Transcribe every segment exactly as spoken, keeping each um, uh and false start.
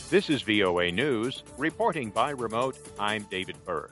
This is V O A News. Reporting by remote, I'm David Berg.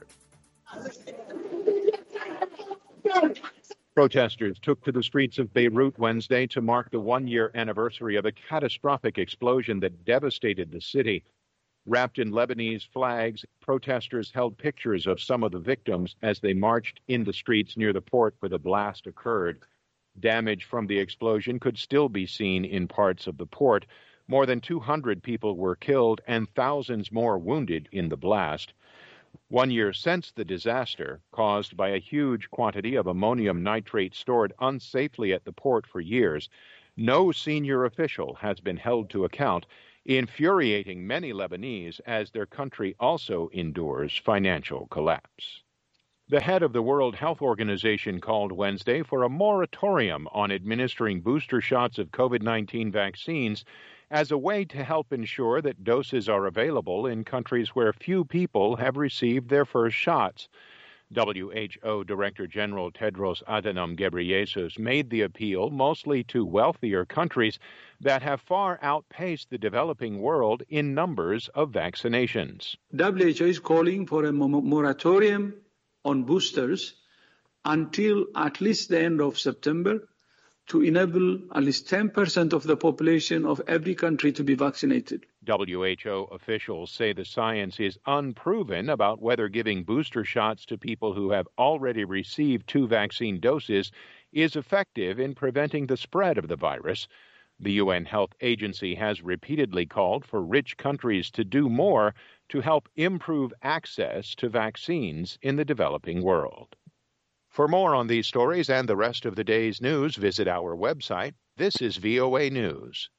Protesters took to the streets of Beirut Wednesday to mark the one-year anniversary of a catastrophic explosion that devastated the city. Wrapped in Lebanese flags, protesters held pictures of some of the victims as they marched in the streets near the port where the blast occurred. Damage from the explosion could still be seen in parts of the port. More than two hundred people were killed and thousands more wounded in the blast. One year since the disaster, caused by a huge quantity of ammonium nitrate stored unsafely at the port for years, no senior official has been held to account, infuriating many Lebanese as their country also endures financial collapse. The head of the World Health Organization called Wednesday for a moratorium on administering booster shots of COVID nineteen vaccines as a way to help ensure that doses are available in countries where few people have received their first shots. W H O Director General Tedros Adhanom Ghebreyesus made the appeal mostly to wealthier countries that have far outpaced the developing world in numbers of vaccinations. W H O is calling for a moratorium on boosters until at least the end of September to enable at least ten percent of the population of every country to be vaccinated. W H O officials say the science is unproven about whether giving booster shots to people who have already received two vaccine doses is effective in preventing the spread of the virus. The U N Health Agency has repeatedly called for rich countries to do more to help improve access to vaccines in the developing world. For more on these stories and the rest of the day's news, visit our website. This is V O A News.